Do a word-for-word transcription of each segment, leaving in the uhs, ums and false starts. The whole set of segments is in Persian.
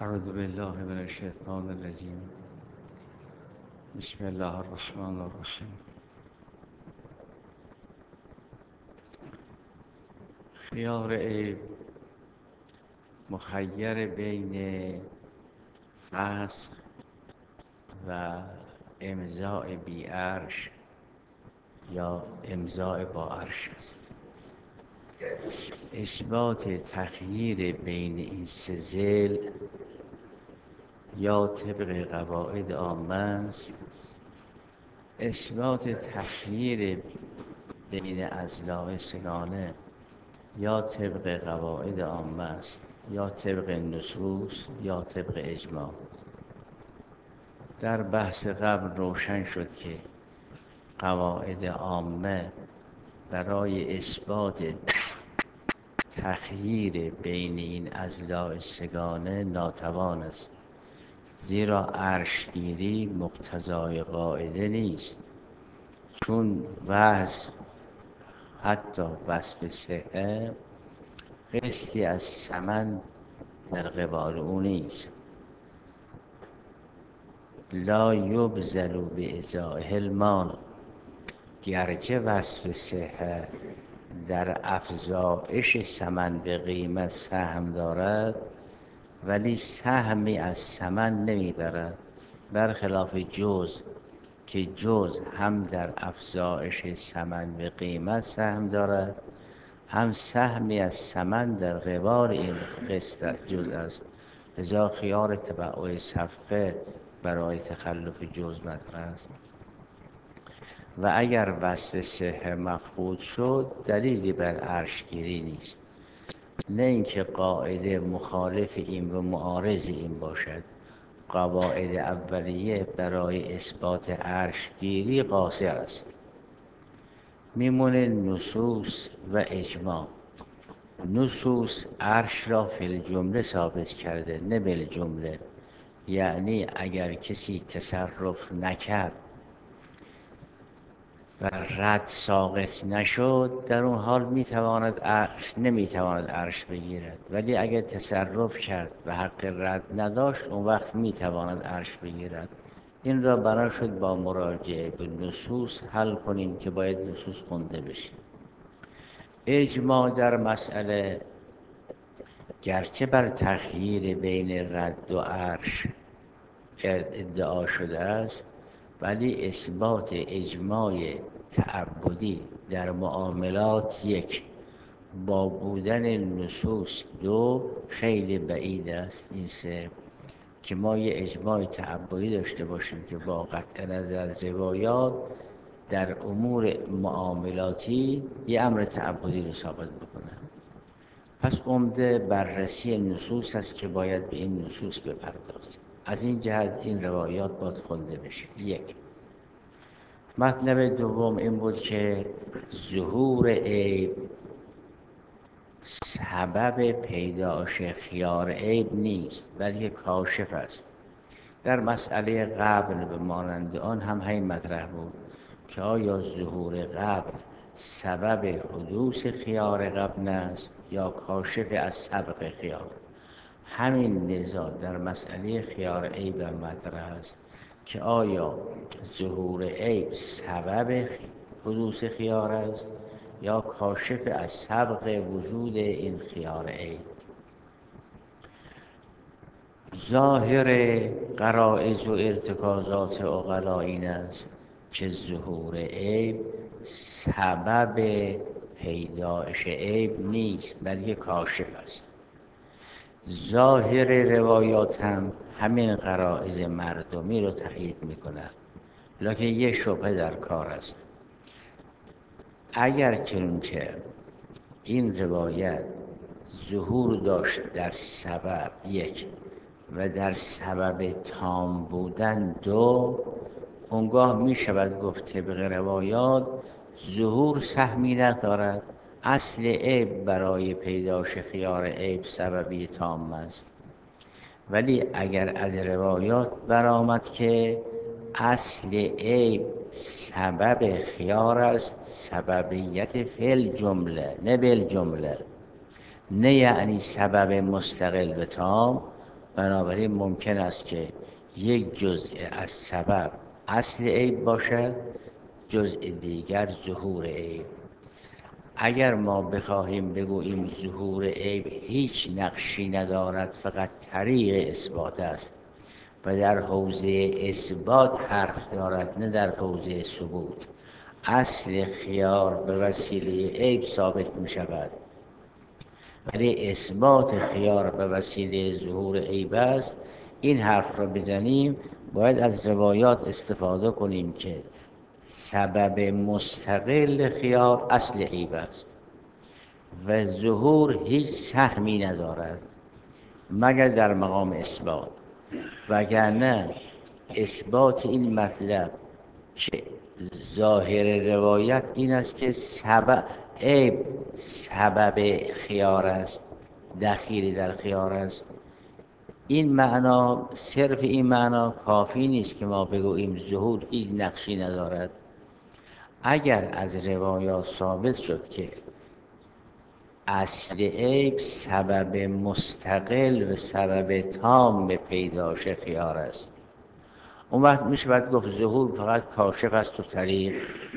اعوذ بالله من الشیطان الرجیم. بسم الله الرحمن الرحیم. خیار عیب مخیر بین فسخ و امضاء بی عرش یا امضاء با عرش است. اثبات تخییر بین این سه ذیل یا طبق قواعد عامه است. اثبات تخییر بین اضلاع سگانه یا طبق قواعد عامه است، یا طبق نصوص، یا طبق اجماع. در بحث قبل روشن شد که قواعد عامه برای اثبات تخییر بین این اضلاع سگانه ناتوان است، زیرا عرشگیری مقتضای قاعده نیست، چون وصف حتی وصف صحه قسطی از ثمن در قبال او نیست. لا یبذل بازائه المال، گرچه وصف صحه در افزایش ثمن به قیمت سهم دارد، ولی سهمی از ثمن نمیبرد، برخلاف جز که جز هم در افزایش ثمن به قیمت سهم دارد، هم سهمی از ثمن در قبال این قسط جز است. لذا خیار تبع صفقه برای تخلف جز مطرح است. و اگر وصف صحه مفقود شد، دلیلی بر عرشگیری نیست، نه اینکه قاعده مخالف این و معارض این باشد. قواعد اولیه برای اثبات عرشگیری قاصر است. میمونه نصوص و اجماع. نصوص عرش را فی الجمله ثابت کرده، نه بالجمله. یعنی اگر کسی تصرف نکرد و رد ساقط نشد، در اون حال میتواند عرش نمیتواند عرش بگیرد، ولی اگر تصرف کرد و حق رد نداشت، اون وقت میتواند عرش بگیرد. این را بنا شد با مراجعه به نصوص حل کنیم که باید نصوص خونده بشه. اجماع در مسئله گرچه بر تخییر بین رد و عرش ادعا شده است، ولی اثبات اجماع تعبدی در معاملات یک، با بودن نصوص دو، خیلی بعید است. این سه که ما یه اجماع تعبدی داشته باشیم که با قطع نظر از روایات در امور معاملاتی یه امر تعبدی رو ثابت بکنه. پس عمده بررسی نصوص است که باید به این نصوص بپردازیم. از این جهت این روایات باید خونده بشه. یک. مطلب دوم این بود که ظهور عیب سبب پیدایش خیار عیب نیست، بلکه کاشف است. در مسئله قبل به مانند آن هم همین مطرح بود که آیا ظهور قبل سبب حدوث خیار قبل است یا کاشف از سبق خیار. همین نزاع در مسئله خیار عیب مطرح است که آیا ظهور عیب سبب حدوث خیار است یا کاشف از سبق وجود این خیار عیب. ظاهر غرایز و ارتکازات عقلا این است که ظهور عیب سبب پیدایش عیب نیست، بلکه کاشف است. ظاهر روایات هم همین غرایز مردمی رو تایید می‌کند، لکن یک شبهه در کار است. اگر چنانچه این روایت ظهور داشت در سبب یک و در سبب تام بودن دو، اونگاه می شود گفت طبق روایات ظهور سهمی ندارد. اصل عیب برای پیدایش خیار عیب سببی تام است. ولی اگر از روایات برآمد که اصل عیب سبب خیار است، سببیت فعل جمله نه بالجمله، نه یعنی سبب مستقل به تام، بنابراین ممکن است که یک جزء از سبب اصل عیب باشد، جزء دیگر ظهور عیب. اگر ما بخواهیم بگوییم ظهور عیب هیچ نقشی ندارد، فقط طریق اثبات است و در حوزه اثبات حرف دارد نه در حوزه ثبوت، اصل خیار به وسیله عیب ثابت می شود، ولی اثبات خیار به وسیله ظهور عیب است. این حرف را بزنیم باید از روایات استفاده کنیم که سبب مستقل خیار اصل عیب است و ظهور هیچ سهمی ندارد مگر در مقام اثبات، وگرنه اثبات این مطلب که ظاهر روایت این است که سبب عیب سبب خیار است، دخیلی در خیار است، این معنا، صرف این معنا کافی نیست که ما بگوییم ظهور هیچ نقشی ندارد. اگر از روایات ثابت شد که اصل عیب سبب مستقل و سبب تام پیداش خیار است، اون وقت میشه باید گفت ظهور فقط کاشف است و طریق.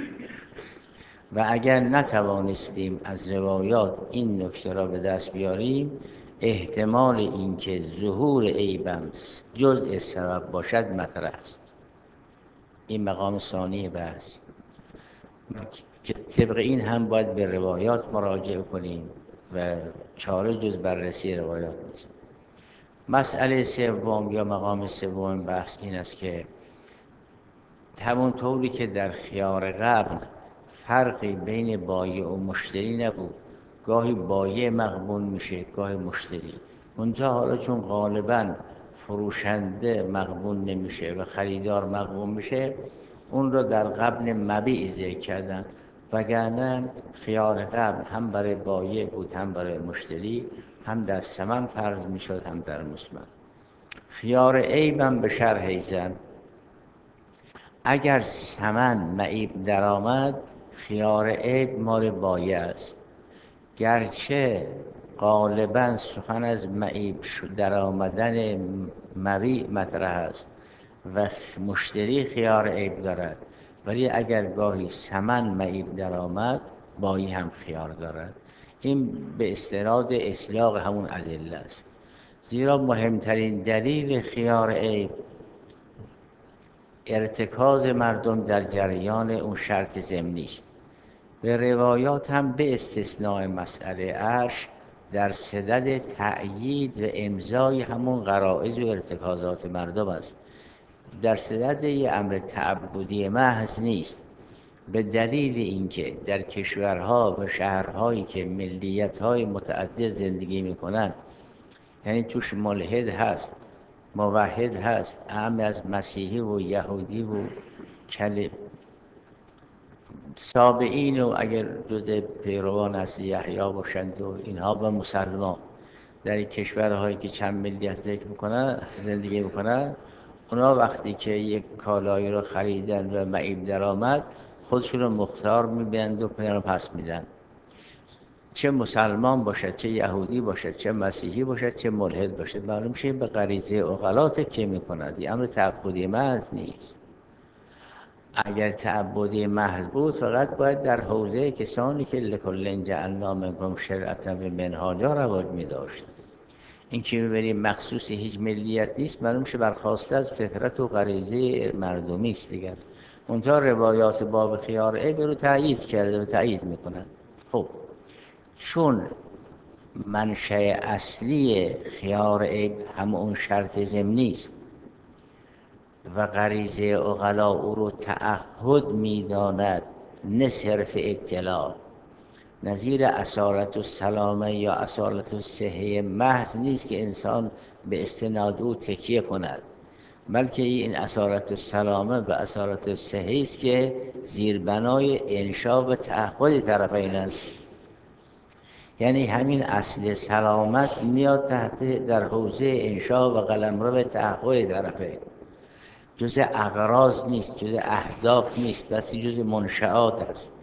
و اگر نتوانستیم از روایات این نکته را به دست بیاریم، احتمال اینکه ظهور عیبم جزء سبب باشد مطرح است. این مقام ثانی بحث که طبق این هم باید به روایات مراجعه کنیم و چاره جز بررسی روایات نیست. مسئله سوم یا مقام سوم بحث این است که همون طوری که در خیار قبل فرقی بین بایع و مشتری نبود، گاهی بایع مغبون میشه گاهی مشتری، منتها حالا چون غالباً فروشنده مغبون نمیشه و خریدار مغبون میشه، اون رو در قبل مبیع ذکر کردن، وگرنه خیار قبل هم برای بایع بود هم برای مشتری، هم در ثمن فرض میشد هم در مثمن. خیار عیبم به شرح ایزن، اگر ثمن معیب درآمد خیار عیب مال بایع است، گرچه غالباً سخن از معیب درآمدن مبیع مطرح است و مشتری خیار عیب دارد، ولی اگر گاهی ثمن معیب درآمد بایع هم خیار دارد. این به استناد اصلاح همون ادله است، زیرا مهمترین دلیل خیار عیب ارتکاز مردم در جریان اون شرط ضمنی است. به روایات هم به استثناء مسئله عرش در صدد تأیید و امضای همون غرائز و ارتکازات مردم است، در صدد یه امر تعبدی محض نیست، به دلیل اینکه در کشورها و شهرهایی که ملیت‌های متعدد زندگی می‌کنند، یعنی توش ملحد هست، موحد هست، اعم از مسیحی و یهودی و کل سابعین و اگر جز پیروان از یحیی باشند و اینها و مسلمان، در کشورهایی که چند ملیت ذکر میکنن زندگی میکنن، اونا وقتی که یک کالایی رو خریدن و معیب درآمد خودشون رو مختار میبینند و پیرو پس میدن، چه مسلمان باشد چه یهودی باشد چه مسیحی باشد چه ملحد باشد، معلوم میشه به غریزه عقلات که میکنند، این امر تعبدی محض نیست. اگر تعبدی محض بود فقط باید در حوزه کسانی که لکل جعلنا منکم شرعة و منهاجا رواج می‌داشت. این که می‌بینیم مخصوص هیچ ملیت نیست، معلوم میشه برخواسته از فطرت و غریزه مردمی است دیگر. منتها روایات باب خیار عیب رو تأیید کرده و تأیید می‌کنند. خب چون منشأ اصلی خیار عیب هم اون شرط ضمنی است و غریزه عقلا او رو تعهد می‌داند نه صرف اطلاع، نظیر اصالت و سلامه یا اصالت و صحه محض نیست که انسان به استناد او تکیه کند، بلکه این اصالت و سلامه و اصالت و صحه است که زیربنای انشا و تعهد طرفین است. یعنی همین اصل سلامت میاد تحت در حوزه انشا و قلمرو تعهد طرفین، جز اغراض نیست، جز اهداف نیست، بس جز منشآت است.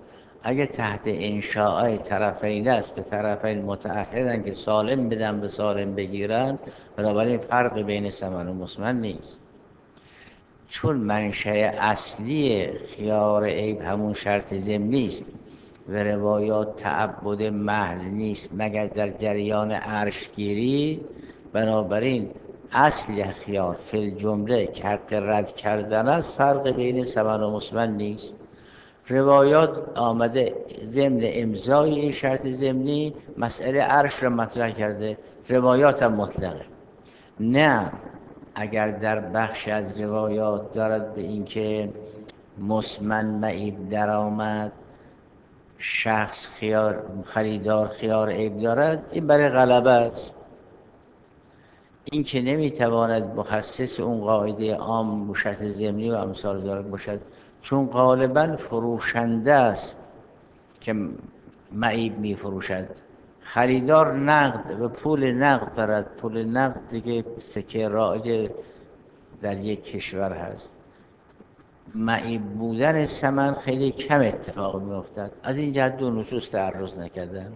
اگه تحت انشاء طرفین است، به طرفین متعهدن که سالم بدن به سالم بگیرن، بنابراین فرق بین ثمن و مسمن نیست. چون منشأ اصلی خیار عیب همون شرط ضمنی است و روایات تعبد محض نیست مگر در جریان عرشگیری، بنابراین اصل خیار فی الجمله که حق رد کردن است، فرق بین ثمن و مسمن نیست. روایات آمده ضمن امضای این شرط ضمنی مسئله عرش را مطرح کرده، روایات هم مطلقه. نه اگر در بخش از روایات دارد به اینکه مسمن معیب در آمد، شخص خیار خریدار خیار عیب دارد، این برای غلبه است. این که نمیتواند مخصص اون قاعده عام و شرط ضمنی و امثال دارد باشد، چون غالبا فروشنده است که معیب میفروشد. خریدار نقد و پول نقد دارد، پول نقد دیگه سکه رایج در یک کشور هست. معیب بودن ثمن خیلی کم اتفاق میافتد، از این جهت دو نصوص تعرض نکردن.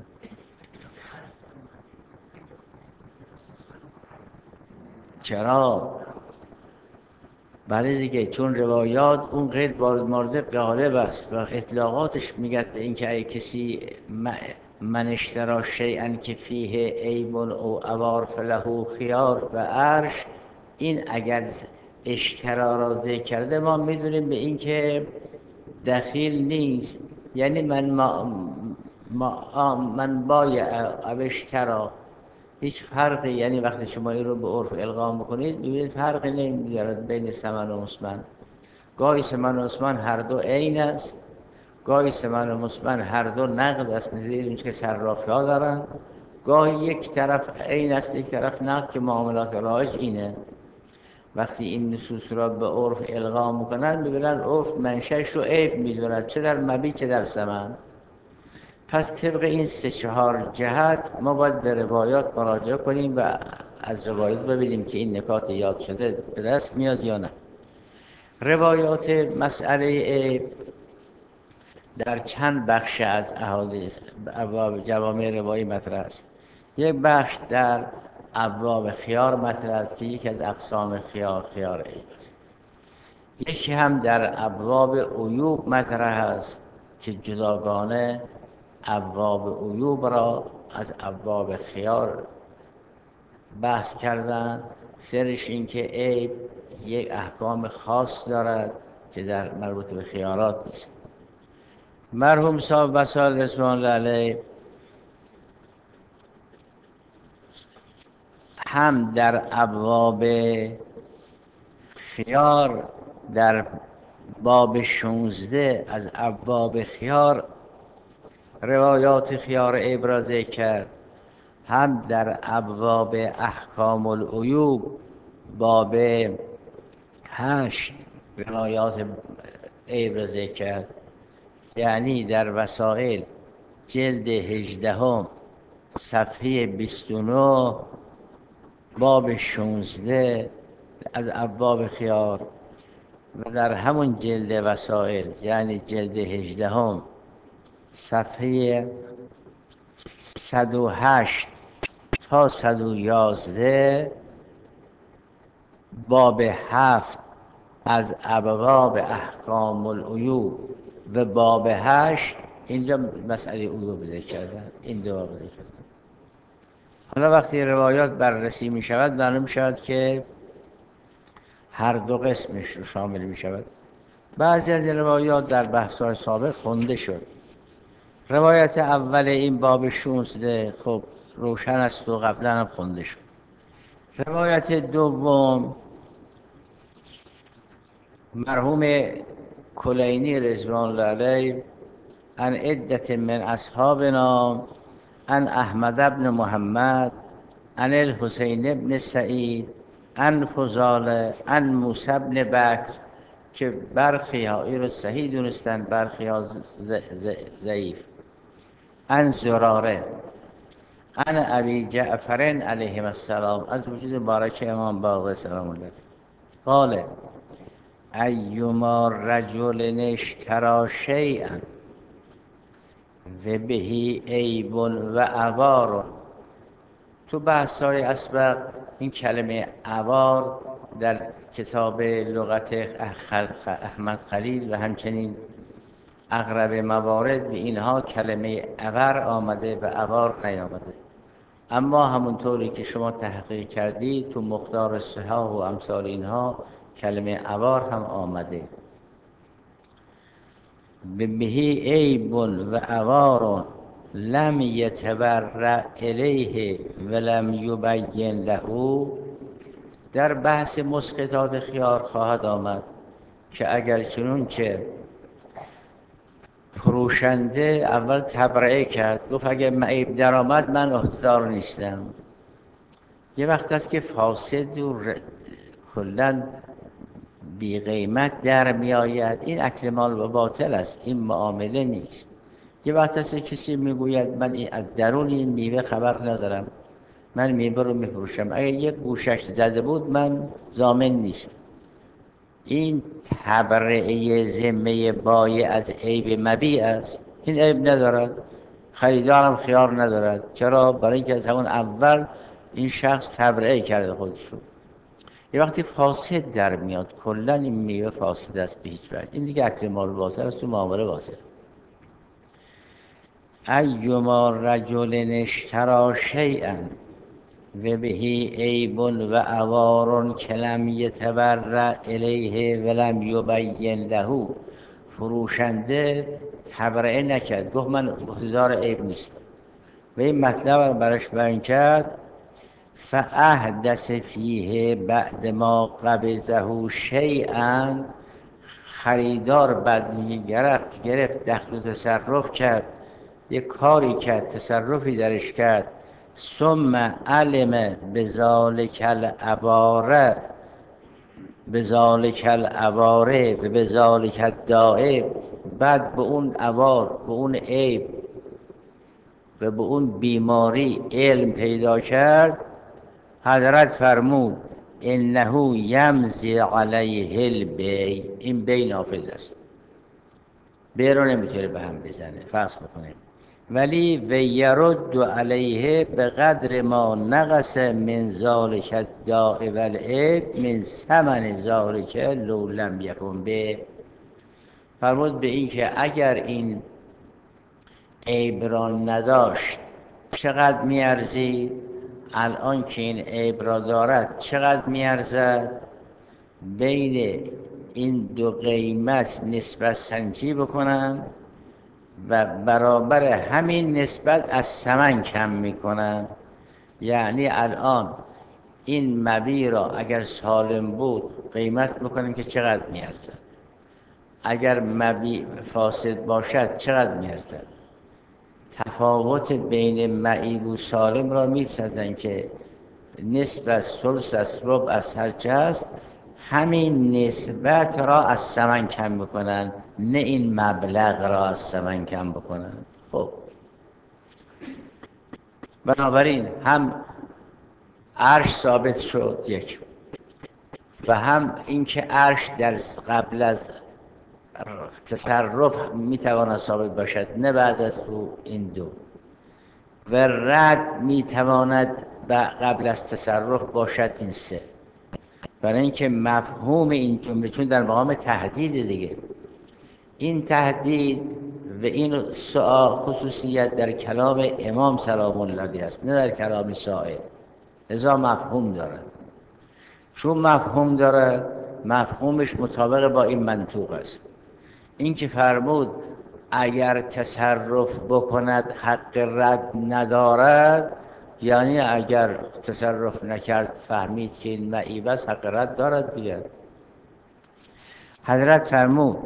چرا؟ بله دیگه، چون روایات اون غیر مورد غالب است و اطلاقاتش میگه به اینکه اگه کسی من اشترا شیئا که فیه عیب او عوار فله خیار و عرش، این اگر اشترا را ذکر کرده ما میدونیم به اینکه دخیل نیست، یعنی من ما, ما من بایع او اشترا هیچ فرقی، یعنی وقتی شما این رو به عرف القا میکنید میبینید فرقی نمیدارد بین ثمن و مسمن. گاهی ثمن و مسمن هر دو عین است، گاهی ثمن و مسمن هر دو نقد است نظیر این که صرافی ها دارن، گاهی یک طرف عین است یک طرف نقد که معاملات رایج اینه. وقتی این نصوص را به عرف القا میکنن میبینن عرف منشأش رو عیب میدوند، چه در مبیع چه در ثمن. پس طبق این سه چهار جهت ما باید به روایات مراجعه کنیم و از روایات ببینیم که این نکات یاد شده به دست میاد یا نه. روایات مسئله در چند بخش از احادیث ابواب جوامع روایی مطرح است. یک بخش در ابواب خیار مطرح است که یکی از اقسام خیار خیار عیب است. یکی هم در ابواب عیوب مطرح است که جداگانه ابواب عیوب را از ابواب خیار بحث کردن. سرش این که عیب یک احکام خاص دارد که در مربوط به خیارات نیست. مرحوم صاحب وصال رضوان الله علیه هم در ابواب خیار در باب شانزده از ابواب خیار روایات خیار عیب را ذکر کرد، هم در ابواب احکام العیوب باب هشت روایات عیب را ذکر کرد. یعنی در وسائل جلد هجدهم صفحه بیست و نه باب شانزده از ابواب خیار، و در همون جلد وسائل یعنی جلد هجدهم صفحه صد و هشت تا صد و یازده باب هفت از ابواب احکام العیوب و باب هشت اینجا مسئله عیوب ذکر کردن، این دو باب ذکر کردن. حالا وقتی روایات بررسی می شود معلوم می شود که هر دو قسمش رو شامل می شود. بعضی از روایات در بحث‌های سابق خونده شد. روایت اول این باب شانزده خب روشن است و قبلا هم خونده شد. روایت دوم مرحوم کلینی رضوان الله علیه عن عدة من اصحابنا عن احمد بن محمد عن الحسین بن سعید عن فضاله عن موسی بن بکر که برخی ها این رو صحیح دونستن برخی ها ضعیف، عن زراره عن ابی جعفر علیه السلام از وجود مبارک امام باقر سلام الله قال ایما رجل اشتری شیئا و بهی عیب و عوار. تو بحث‌های اسبق این کلمه عوار در کتاب لغت احمد خلیل و همچنین اغلب موارد به اینها کلمه عور آمده و عوار نیامده، اما همونطوری که شما تحقیق کردید تو مختار صحاح و امثال اینها کلمه عوار هم آمده. بهی عیب و عوار لم یتبرأ الیه ولم یبین له. در بحث مسقطات خیار خواهد آمد که اگر چنونچه فروشنده اول تبرئه کرد، گفت اگر عیب در آمد من عهده‌دار نیستم. یه وقت است که فاسد و کلاً بی قیمت در می آید، این اکل مال و باطل است، این معامله نیست. یه وقت است کسی میگوید من از درون این میوه خبر ندارم، من میوه رو میفروشم، اگر یک گوشش زده بود من ضامن نیست. این تبرئه ذمه بایع از عیب مبیع است. این عیب ندارد، خریدارم خیار ندارد. چرا؟ برای اینکه از همون اول این شخص تبرئه کرده خودش رو. یه وقتی فاسد در میاد، کلا این میوه فاسد است به هیچ وجه، این دیگه اکل مال باطل است، تو معامله باطل. ایما رجل اشتری شیئا و بهی عیب و عوار که لم یتبرأ الیه ولم یبین له. فروشنده تبرئه نکرد، گفت من عهده‌دار عیب نیستم و این مطلب رو براش بیان کرد. فاحدث فیه بعد ما قبضه شیئا. خریدار بعد گرفت گرفت دخل و تصرف کرد، یک کاری کرد، تصرفی درش کرد. ثم علم بذالک العواره بذالک العواره و بذالک الداء. بعد به اون عوار، به اون عیب و به اون بیماری علم پیدا کرد، حضرت فرمود انه یمضی علیه البیع. این بیع نافذ است، بیع رو نمیتونه به هم بزنه، فسخ بکنه، ولی و یرد علیه به قدر ما نقص من ذالک الداء والعیب من ثمن ذالک لو لم یکن به. فرمود به این که اگر این عیب را نداشت چقدر میارزید، الان که این عیب را دارد چقدر میارزد، بین این دو قیمت نسبت سنجی بکنن و برابر همین نسبت از ثمن کم میکنن. یعنی الان این مبیع را اگر سالم بود قیمت میکنن که چقدر میارزد، اگر مبیع فاسد باشد چقدر میارزد. تفاوت بین معیب و سالم را میپسندن که نسبت ثلث است، ربع است، هرچه هست، همین نسبت را از ثمن کم بکنن، نه این مبلغ را از ثمن کم بکنن. خب بنابراین هم عرش ثابت شد یک، و هم اینکه عرش در قبل از تصرف میتواند ثابت باشد نه بعد از او، این دو. و رد میتواند قبل از تصرف باشد، این سه. برای اینکه مفهوم این جمله چون در مقام تهدید دیگه، این تهدید و این سؤال خصوصیت در کلام امام سلام الله علیه است، نه در کلام سائر، لذا مفهوم دارد. چون مفهوم دارد مفهومش مطابق با این منطوق است. این که فرمود اگر تصرف بکند حق رد ندارد، یعنی اگر تصرف نکرد فهمید که این معیب است حق رد دارد دیگر. حضرت فرمود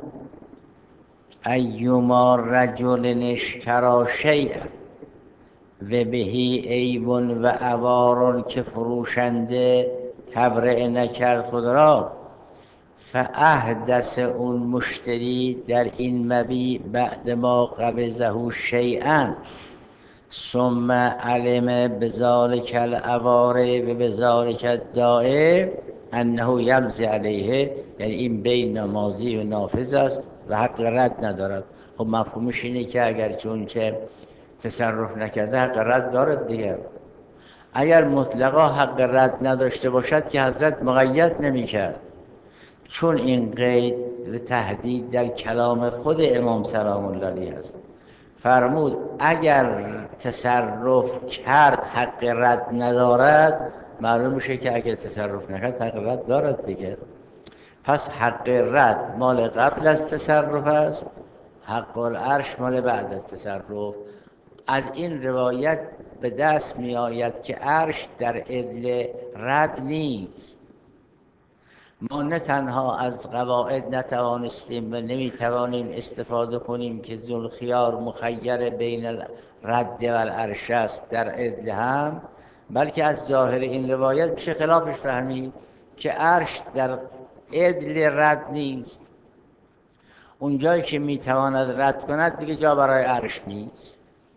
ایما رجل اشتری شیئا و بهی عیب و عوار، که فروشنده تبرئه نکرد خود را، فاحدث اون مشتری در این مبیع بعد ما قبضه شیئا ثم علم بذالک العوار و بذالک الداء انه یمضی علیه، یعنی این بیع نمازی و نافذ است و حق رد ندارد. خب مفهومش اینه که اگر چون چه تصرف نکرده حق رد دارد دیگه. اگر مطلقا حق رد نداشته باشد که حضرت مقید نمی کرد، چون این قید و تهدید در کلام خود امام سلام الله علیه است. فرمود اگر تصرف کرد حق رد ندارد، معلوم میشه که اگر تصرف نکرد حق رد دارد دیگه. پس حق رد مال قبل از تصرف است، حق العرش مال بعد از تصرف. از این روایت به دست می آید که عرش در عدل رد نیست. ما نه تنها از قواعد نتوانستیم و نمیتوانیم استفاده کنیم که ذوالخیار مخیر بین الرد و العرش است در عدل هم، بلکه از ظاهر این روایت میشه خلافش فهمید که عرش در عدل رد نیست. اونجایی که میتواند رد کند دیگه جا برای عرش نیست.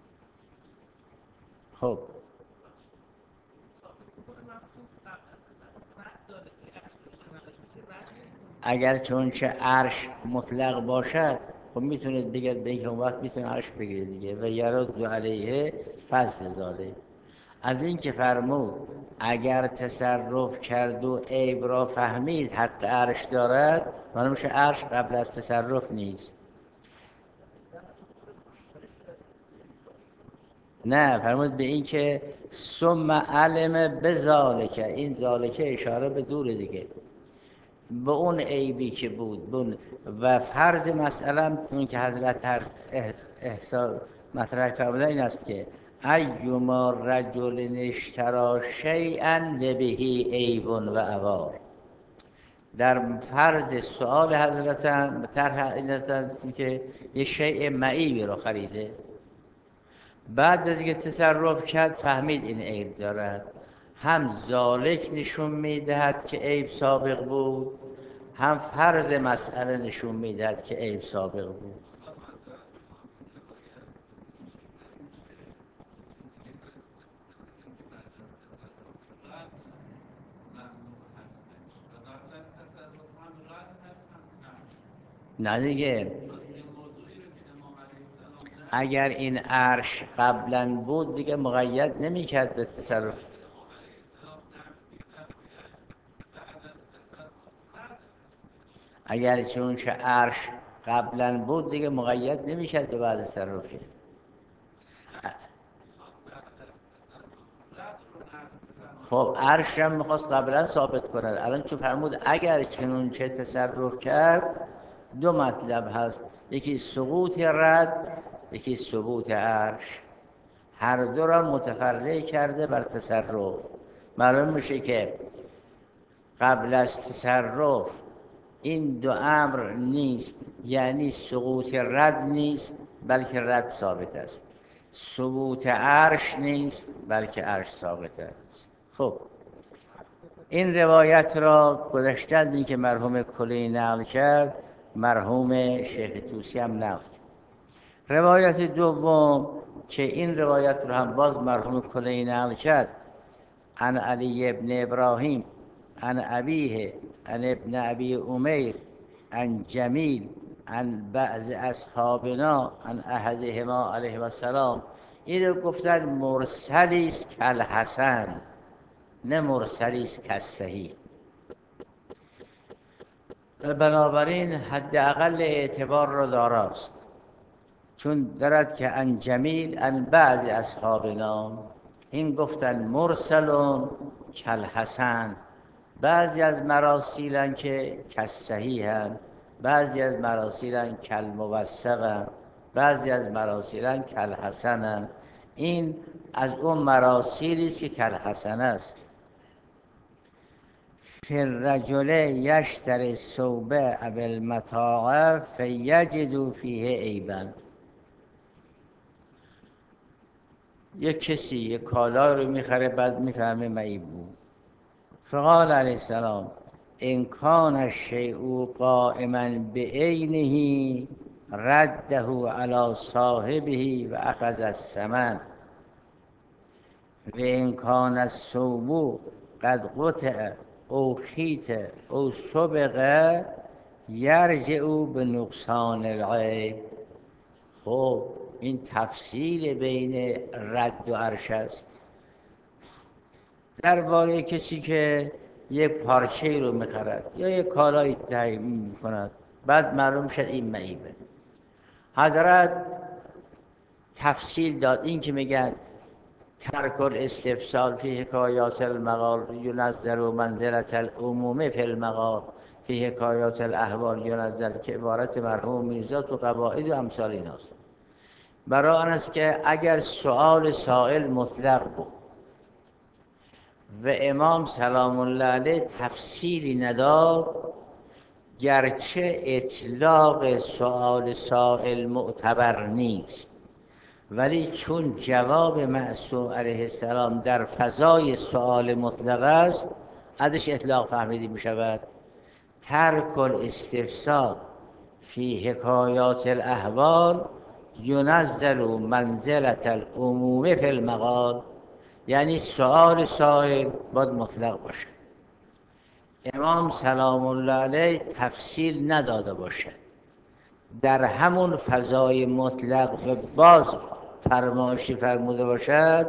خب اگر چون چه عرش مطلق باشد، خب میتونید بگید به اینکه اون وقت میتونه عرش بگیره دیگه و یرد علیه فضل زاده. از این که فرمود اگر تصرف کرد و عیب را فهمید حق عرش دارد، معلوم میشه عرش قبل از تصرف نیست. نه، فرمود به این که ثم علم بذالکه، این ذالکه اشاره به دوره دیگه، به اون عیبی که بود. و فرض مسئله اون که حضرت هر احسان مطرح فرمودن این است که ایما رجل اشتری شیئا لبهی عیب و عوار. در فرض سؤال حضرت هم طرح این است که یه شیء معیبی رو خریده، بعد از اینکه تصرف کرد فهمید این عیب دارد، هم ذالک نشون میدهد که عیب سابق بود، هم فرض مسئله نشون میدهد که عیب سابق بود. نه دیگه، اگر این عرش قبلا بود دیگه مقید نمی کرد به تصرف. اگر چون چه عرش قبلا بود دیگه مقید نمی کرد به بعد تصرف. خب عرش هم میخواست قبلا ثابت کند، الان چون فرمود اگر چنون چه تصرف کرد، دو مطلب هست، یکی سقوط رد، یکی سقوط عرش، هر دو را متفرع کرده بر تصرف. معلوم میشه که قبل از تصرف این دو امر نیست، یعنی سقوط رد نیست بلکه رد ثابت است، سقوط عرش نیست بلکه عرش ثابت است. خب این روایت را گذشته از این که مرحوم کلی نقل کرد، مرحوم شیخ طوسی هم نقل کرد. روایت دوم که این روایت را هم باز مرحوم کلی نقل کرد، عن علی ابن ابراهیم عن ابیه عن ابن ابی امیر عن جمیل عن بعض اصحابنا عن احدهما علیه السلام، این رو گفتن مرسلی است کالحسن، نه مرسلی است کالصحیح. بنابراین حداقل اعتبار را داراست، چون دارد که عن جمیل عن بعض اصحابنا، این گفتن مرسلون کالحسن، بعضی از مراسیلن که کالصحیحن، بعضی از مراسیلن کالموثقن، بعضی از مراسیلن کالحسنن. این از اون مراسیلی است که کالحسن است. فی الرجل یشتری الثوب او المتاع فیجد فیه عیبا، یک کسی یک کالا رو میخره بعد میفهمه معیب بود. فقال علیه السلام ان کان الشیء قائما بعینه رده علی صاحبه و اخذ الثمن و ان کان الثوب قد قطع او خیط او سبق یرجع به نقصان العیب. خب این تفصیل بین رد و عرش است. درباره کسی که یک پارچه رو میخرد یا یک کالایی تهیه میکند بعد معلوم شد این معیبه، حضرت تفصیل داد. این که میگن ترک الاستفسال فی حکایات المقال ینزل منزلة العموم فی المقال فی حکایات الاحوال ینزل، که عبارت مرحوم میرزا تو قواعد و امثال ایناست. برای آن است که اگر سؤال سائل مطلق بود و امام سلام الله علیه تفصیلی نداد، گرچه اطلاق سؤال سائل معتبر نیست، ولی چون جواب معصوم علیه السلام در فضای سؤال مطلق است ازش اطلاق فهمیده می شود. ترک الاستفسار فی حکایات الاحوال ینزل منزلة العموم فی المقال، یعنی سؤال سائل باید مطلق باشه، امام سلام الله علیه تفصیل نداده باشه، در همون فضای مطلق و باز فرمایشی فرموده باشد،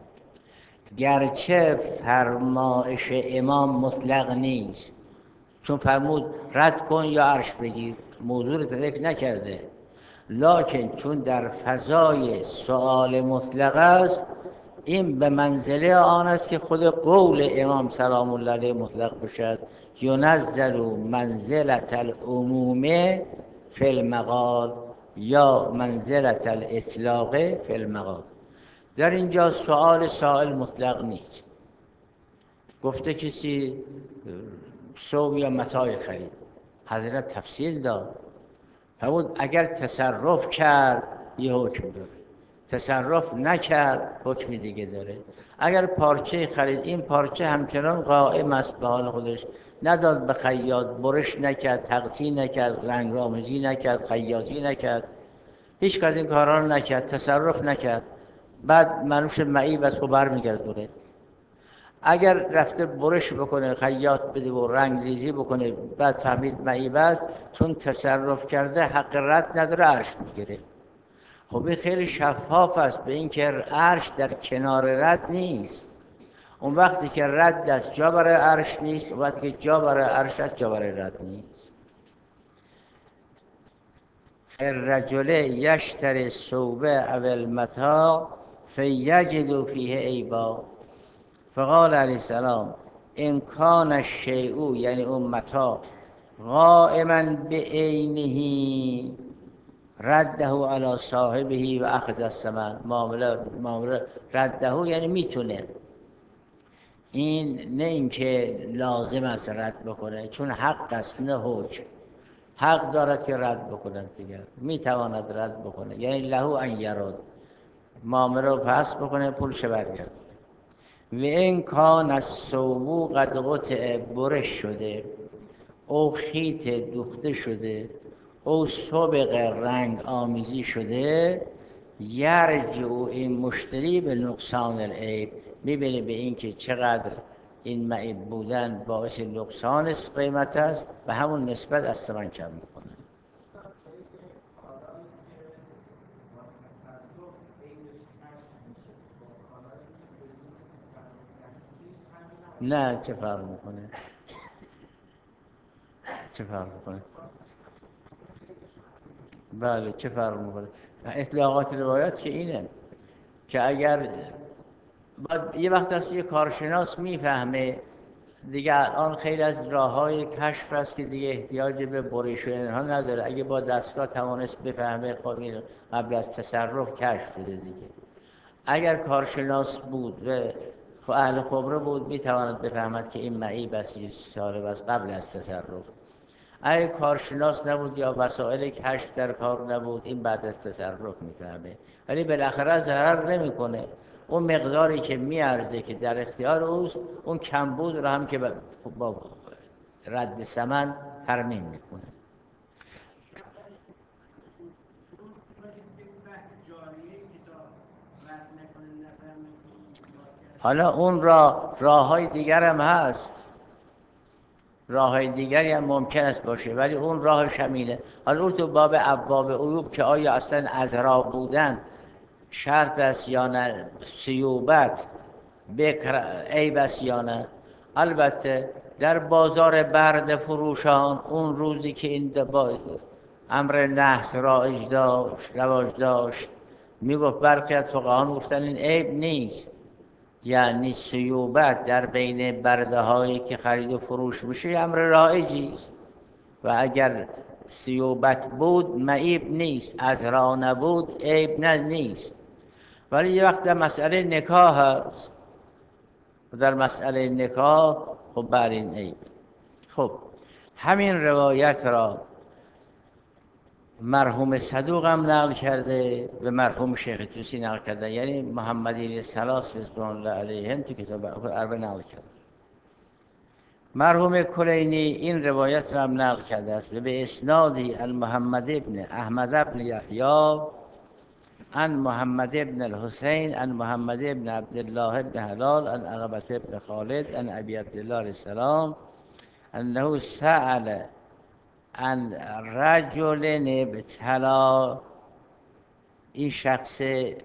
گرچه فرمایش امام مطلق نیست، چون فرمود رد کن یا عرش بگیر، موضوع رو تدریک نکرده، لکن چون در فضای سؤال مطلق است این به منزله آن است که خود قول امام سلام الله علیه مطلق باشد، ینزل منزلة العموم فی المقال یا منزلة الاطلاق فی المقال. در اینجا سؤال سائل مطلق نیست. گفته کسی ثوب یا متاع خرید، حضرت تفصیل داد، فرمود اگر تصرف کرد یه حکم داره، تصرف نکرد حکم دیگه داره. اگر پارچه خرید، این پارچه همچنان قائم است به حال خودش، نداد به خیاط، برش نکرد، تقطیع نکرد، رنگ رامزی نکرد، خیاطی نکرد، هیچ از این کارا رو نکرد، تصرف نکرد، بعد منوش معیب است و برمیگردونه. اگر رفته برش بکنه، خیاط بده و رنگ ریزی بکنه، بعد فهمید معیب است، چون تصرف کرده حق رد نداره، عرش میگیره. خب این خیلی شفاف است به این که عرش در کنار رد نیست. اون وقتی که رد است جا برای عرش نیست، اون وقتی که جا برای عرش است جا برای رد نیست. الرجل یشتری الثوب او المتاع فیجد فیه عیبا، فقال علیه السلام ان کان الشیء، یعنی اون متاع، قائما بعینه رده علی صاحبه و اخذ الثمن، معامله معامله رده یعنی میتونه، این نه اینکه لازم است رد بکنه، چون حق است نه حکم، حق دارد که رد بکند، دیگر میتواند رد بکنه، یعنی له ان یرد، معامله رو پس بکنه، پولش برگرد. و این کان الثوب قد قطع، برش شده، او خیط دوخته شده، او سبق رنگ آمیزی شده، یرجع این مشتری به نقصان العیب، میبینه به این که چقدر این معیب بودن باعث نقصان قیمت است و همون نسبت از ثمن کم میکنه. نه چه فرق میکنه؟ چه فرق میکنه؟ بله چه فرق میکنه؟ اطلاقات روایات که اینه که اگر بعد یه وقت است یه کارشناس میفهمه دیگه، الان خیلی از راههای کشف است که دیگه احتیاج به برش و اینها نداره، اگه با دستگاه توانست بفهمه خب این قبل از تصرف کشف شده دیگه. اگر کارشناس بود و اهل خبره بود میتواند بفهمد که این معیب است یا سالب است قبل از تصرف. اگه کارشناس نبود یا وسایل کشف در کار نبود، این بعد از تصرف میفهمه، ولی بالاخره ضرر نمیکنه. اون مقداری که میارزه که در اختیار اوست، اون کمبود رو هم که با رد ثمن ترمیم میکنه. حالا اون را راه های دیگر هم هست. راه دیگری هم ممکن است باشه ولی اون راهش همینه. حالا اون تو باب ابواب عیوب که آیا اصلا عذرا بودن شرط است یا نه، سیوبت بکر عیب است یا نه. البته در بازار برد فروشان اون روزی که این با امر نحس رایج داشت رواج داشت میگفت برخی از فقهان گفتن این عیب نیست، یعنی سیوبت در بین برده هایی که خرید و فروش میشه امر رایجی است و اگر سیوبت بود معیب نیست، عذرا نبود عیب نه نیست. ولی یه وقت در مسئله نکاح هست و در مسئله نکاح خب بر این عیب. خب همین روایت را مرحوم صدوق هم نقل کرده و مرحوم شیخ توسی نقل کرده، یعنی محمدین سلاس رضوان الله علیهم تو کتاب اربع نقل کرده. مرحوم کلینی این روایت را هم نقل کرده است و به اسنادی المحمد ابن احمد ابن یحیی عن محمد ابن الحسین عن محمد ابن عبدالله ابن حلال عن عقبة ابن خالد عن ابی عبدالله علیه السلام انه سأل عن رجل ابتلا، این شخص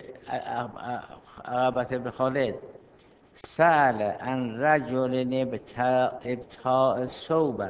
عقبة ابن خالد سأل عن رجل ابتاع ثوبا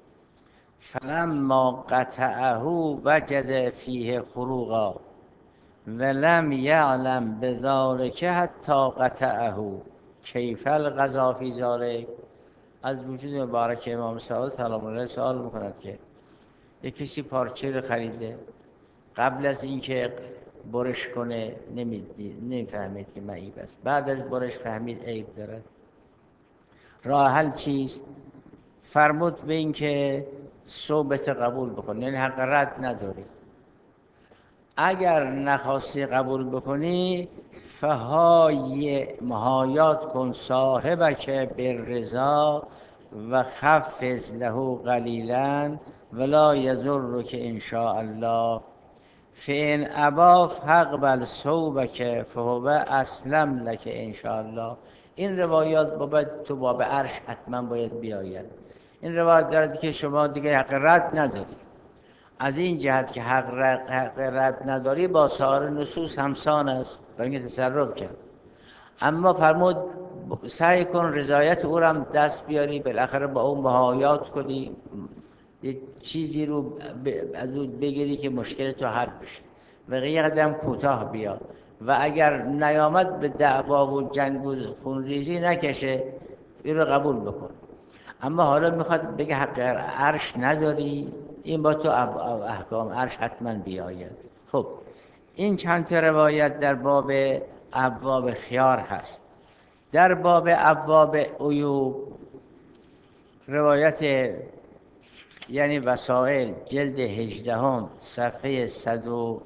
فلما قطعه وجد فيه خروقا ولم يعلم بذلك حتى قطعه کیف القضا فی ذلک. از وجود مبارک امام صادق سلام الله سوال میکند که یک کسی پارچه رو خریده، قبل از اینکه برش کنه نمیفهمید که معیب است، بعد از برش فهمید عیب دارد، راه حل چیست؟ فرمود به این که صحبت قبول بکن، یعنی حق رد نداری. اگر نخواستی قبول بکنی فهای محایات کن صاحبک بالرضا و خفض له قلیلا ولا یضرک ان شاء الله فان ابا فاقبل ثوبک فهو اسلم لک ان شاء الله. این روایات باید تو باب عرش حتما باید بیاید. این روایت دارد که شما دیگه حق رد نداری، از این جهت که حق رد, حق رد نداری با سایر نصوص همسان است برای اینکه تصرف کرد. اما فرمود سعی کن رضایت او را هم دست بیاری، بالاخره با او محایات کنی، یه چیزی رو از او بگیری که مشکل تو حل بشه و یه قدم کوتاه بیا و اگر نیامد به دعوا و جنگ و خونریزی نکشه این رو قبول بکن. اما حالا میخواد بگه حق عرش نداری، این با تو احکام عرش حتما بیاید. خب این چند تا روایت در باب ابواب خیار هست. در باب ابواب عیوب روایت یعنی وسائل جلد هجدهم صفحه صد و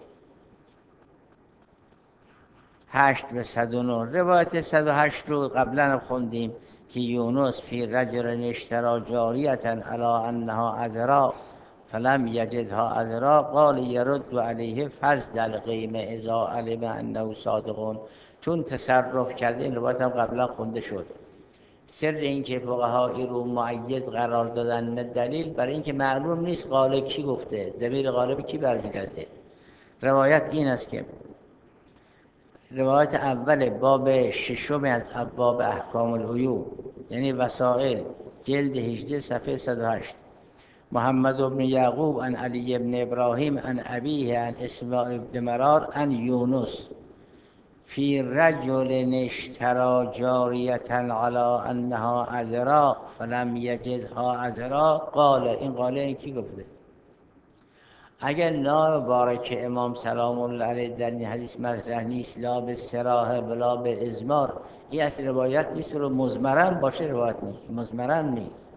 هشت و صد و نه، روایت صد و هشت رو قبلا خوندیم که یونس فی رجل اشترى جاریة علی انها عذرا فلم یجدها عذرا قال یرد علیه فضل القیمه اذا علم انه صادق. چون تصرف کرده این روایت هم قبلا خونده شد. سر این که فقهای رو معید قرار دادن نه دلیل برای اینکه معلوم نیست قال کی گفته، ضمیر غالب کی برمیگرده. روایت این است که روایت اول باب ششم از ابواب احکام العیوب یعنی وسائل جلد هجده صفحه صد و هشت، محمد بن یعقوب عن علی بن ابراهیم عن ابیه عن اسماعیل بن مرار عن یونس فی رجل اشتری جاریة علی انها عذرا فلم یجدها عذرا قال. این قاله این کی گفته؟ اگر نام بارک امام سلام الله علیه در این حدیث مطرح نیست، لا به صراحه ولا به ازمار، این از روایت نیست و مزمرن باشه روایت نیست، مزمرن نیست.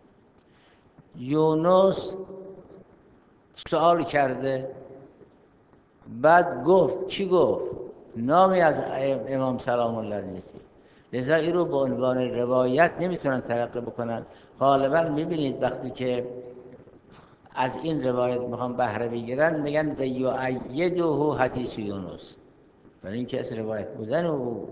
یونس سوال کرده بعد گفت، کی گفت؟ نامی از امام سلام الله نیست، لذا این رو به عنوان روایت نمیتونن تلقی بکنن. غالبا میبینید وقتی که از این روایت میخوام بهره بگیرن میگن و یؤیده حدیث یونس، برای اینکه از روایت بودن و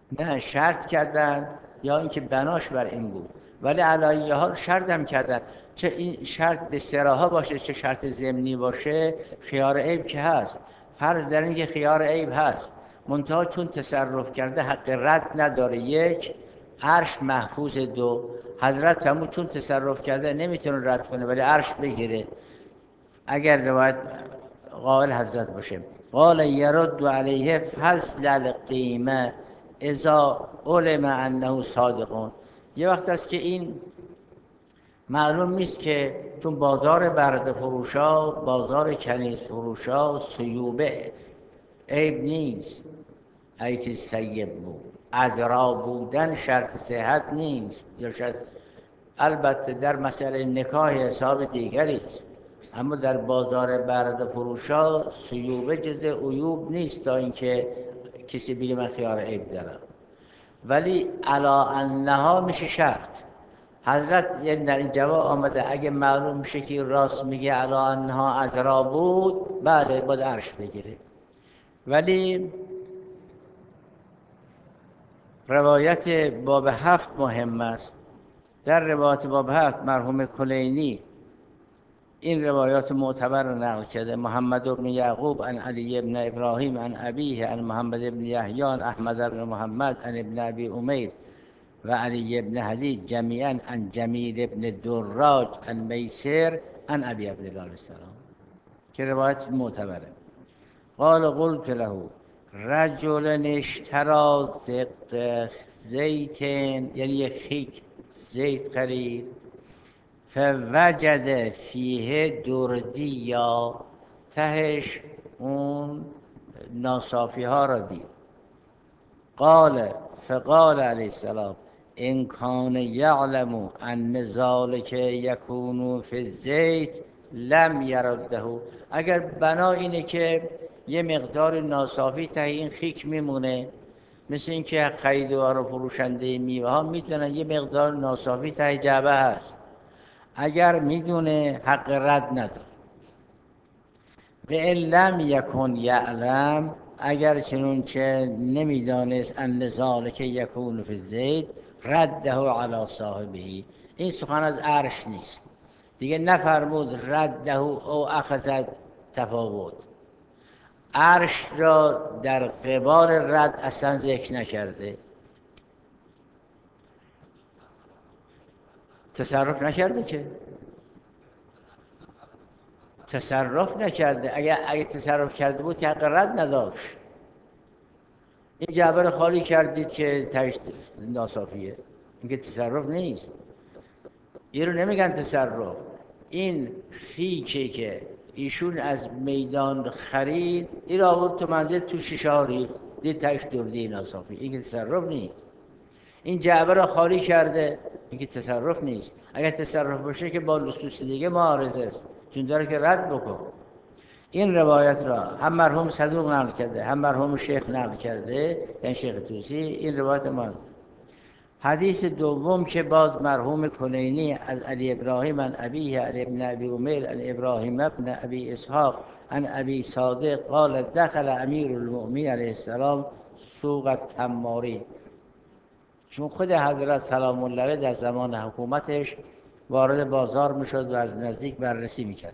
نه شرط کردن یا اینکه بناش بر این بود، ولی علایه ها شرط هم کردن، چه این شرط به سراها باشه چه شرط ضمنی باشه، خیار عیب که هست. فرض در این که خیار عیب هست، منتها چون تصرف کرده حق رد نداره، یک عرش محفوظ، دو حضرت همون چون تصرف کرده نمیتونه رد کنه ولی عرش بگیره. اگر روایت قائل حضرت باشه قال یرد علیه فضل القیمه اذا علم انه صادقون. یه وقت است که این معلوم نیست که چون بازار برده فروشا، بازار کنیز فروشا سیوبه عیب نیست، ای که سیب بود عذرا بودن شرط صحت نیست یا شرط، البته در مسئله نکاح حساب دیگری است، اما در بازار برده فروشا سیوبه جز عیوب نیست تا اینکه کسی بگه من خیار عیب دارم، ولی علا انها میشه شرط. حضرت یعنی در این جواب آمده اگه معلوم میشه که راست میگه علا انها عذرا بود، بله باید عرش بگیره. ولی روایت باب هفت مهم است. در روایت باب هفت مرحوم کلینی این روایات معتبر رو نقل کرده: محمد بن یعقوب عن علی بن ابراهیم عن ابیه عن محمد بن یحیی عن احمد بن محمد عن ابن ابی امیر و علی بن حدید جمیعا عن جمیل بن دراج عن میسر عن ابی عبدالله علیه السلام، که روایت معتبره. قال قلت له رجل اشترى زق زیت، یعنی یک خیک زیت خرید، فوجد فیه دردی، یا تهش اون ناصافی ها را دید. قال فقال علیه السلام ان کان یعلم ان ذلک یکون فی الزیت لم یرده. اگر بنا اینه که یه مقدار ناصافی ته این خیک میمونه، مثل اینکه خریدار و فروشنده میوه ها میدونن یه مقدار ناصافی ته جعبه هست، اگر میدونه حق رد نداره. و ان لم یکن یعلم، اگر چنونچه نمیدانست ان ذلک یکون فی الزیت رده علی صاحبه. این سخن از عرش نیست دیگه، نفرمود رده او اخذ تفاوت، عرش را در قبال رد اصلا ذکر نکرده، تصرف نکرده که تصرف نکرده. اگر اگه تصرف کرده بود که حق رد نداشت. این جعبه رو خالی کردید که تهش ناصافیه، این که تصرف نیست، این رو نمیگن تصرف. این خیکه که ایشون از میدان خرید، این را آورد تو منزل تو شیشه ها ریخت، دید تهش دردی ناصافی، این که تصرف نیست. این جعبه را خالی کرده، این که تصرف نیست. اگر تصرف باشه که با لصوص دیگه معارضه است، چون داره که رد بکن. این روایت را هم مرحوم صدوق نقل کرده هم مرحوم شیخ نقل کرده، یعنی شیخ توسی. این روایت ما. حدیث دوم که باز مرحوم کلینی از علی ابراهیم عن ابیه عن ابن ابی امیر عن ابراهیم ابن ابی اسحاق عن ابی صادق قال دخل امیر المؤمنین علیه السلام سوق التمارین. چون خود حضرت سلام الله علیه در زمان حکومتش وارد بازار میشد و از نزدیک بررسی میکرد.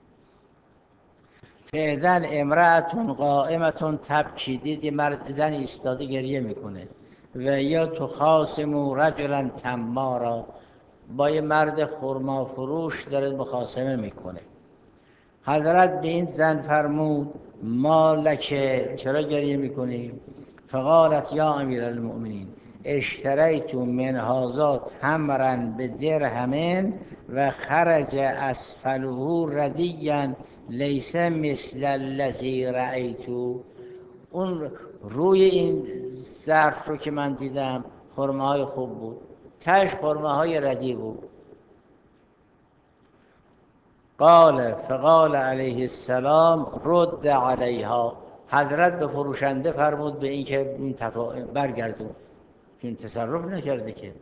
فعدن امرأتون قائمتون تبکی، دید یه مرد زن ایستاده گریه میکنه، و یا تو خاصمو رجلا تمارا، با یه مرد خرما فروش داره مخاصمه میکنه. حضرت به این زن فرمود ما لکه، چرا گریه میکنی؟ فقالت یا امیر المؤمنین اشتریت من هذا تمرا بدرهم و خرج اسفله ردیا لیس مثل الذی رأیت. اون روی این ظرف رو که من دیدم خرماهای خوب بود، تهش خرماهای ردی بود. قال فقال علیه السلام رد علیها، حضرت به فروشنده فرمود به این که این تفا... برگردون، چون تصرف نکرده که.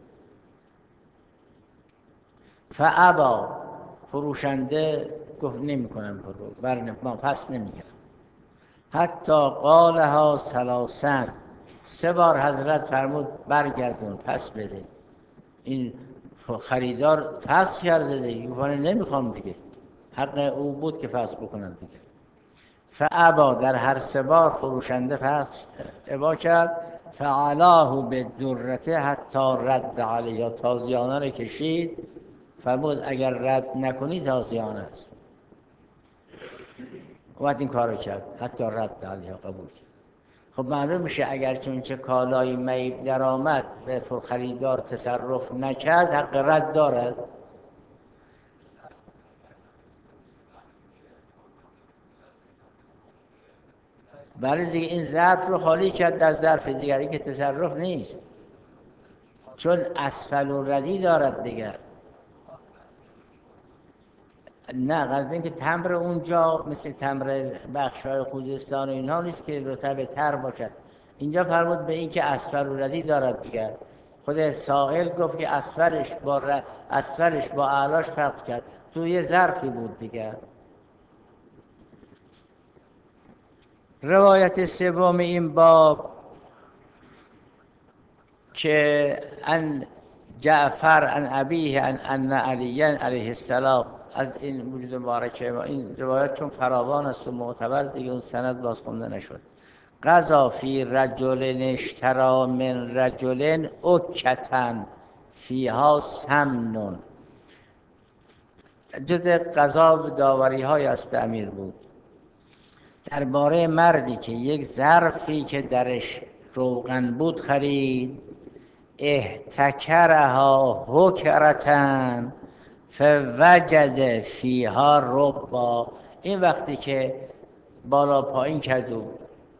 فابا، فروشنده گفت نمی کنم برو بر ما پس نمیگیرم. حتی قالها ثلاثا، سه بار حضرت فرمود برگردون، پس بده. این خریدار پس کرده دیگه، گفت نمیخوام دیگه، حق او بود که پس بکنن دیگه. فعبا، در هر سه بار فروشنده پس ابا کرد. فعلاه به درته حتی رد علیه، تازیانه رو کشید، فرمود اگر رد نکنی تازیانه است. وقت این کار رو کرد، حتی رد علیه، قبول کرد. خب معلوم میشه اگر چون چه کالای میب در آمد به خریدار تصرف نکرد، حق رد دارد. بله دیگه، این ظرف رو خالی کرد در ظرف دیگری که تصرف نیست، چون اسفل و ردی دارد دیگر. نه، قصد این که تمر اونجا مثل تمر بخشای خوزستان و اینها نیست که رطب تر باشد. اینجا فرمود به این که اسفل و ردی دارد دیگر. خود سائل گفت که اسفلش با ر... اسفلش با اعلاش فرق کرد، تو یه ظرفی بود دیگر. روایت سوم این باب که ان جعفر ان ابیه ان ان علی علیه السلام، از این موجود مبارکه، و این روایت چون فراوان است و معتبر دیگه اون سند باز خونده نشد. قضا فی رجل اشترا من رجل اکتن فیها سمن، جز قضا و داوری های است امیر بود درباره مردی که یک ظرفی که درش روغن بود خرید، احتکرها حکرتن فوجد فیها ربا. این وقتی که بالا پایین کرد و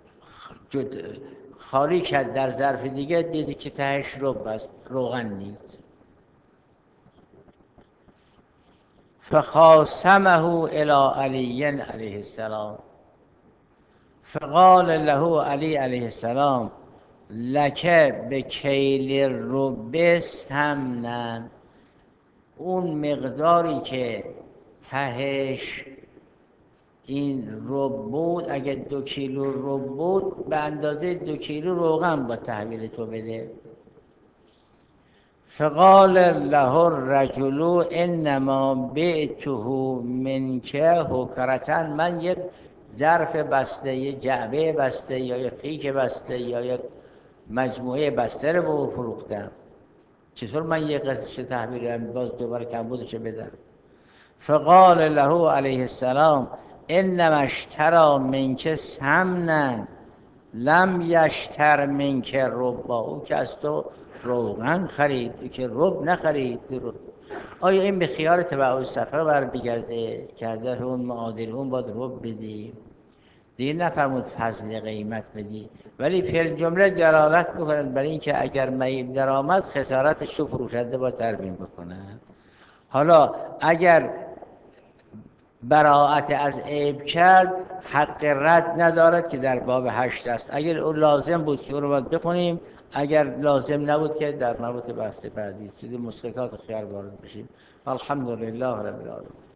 خالی کرد در ظرف دیگه، دیدی که تهش رب است، روغن نیست. فخاصمه الی علی علیه السلام، فقال له علی علیه السلام لکه به کیل رب سمنن. اون مقداری که تهش این رب بود، اگه دو کیلو رب بود، به اندازه دو کیلو روغن با تحویل تو بده. فقال له الرجل انما بعته منک حکرة، من یک ظرف بسته، یک جعبه بسته یا یک خیک بسته یا یک مجموعه بسته رو به او فروختم، چطور من یک قسطش تحویل باز دوباره کمبودش بدم؟ فقال له علیه السلام انما اشتری منک سمنا لم یشتر منک ربا، او که از تو روغن خرید، او که رب نخرید. آیا این به خیار تبع سفر برمیگرده که حضرت اون معادل اون باید رب بدی؟ دیگه نفرمود فضل قیمت بدی، ولی فی الجمله دلالت میکنند برای اینکه اگر معیب در آمد خسارتش رو فروشنده با ترمیم بکنند. حالا اگر براعت از عیب کرد، حق رد ندارد که در باب هشت است. اگر او لازم بود که او رو باید بخونیم، اگر لازم نبود که در مربوط بحث بعدی چیزی مسکتات خیار وارد بشیم. الحمدلله رب العالمین.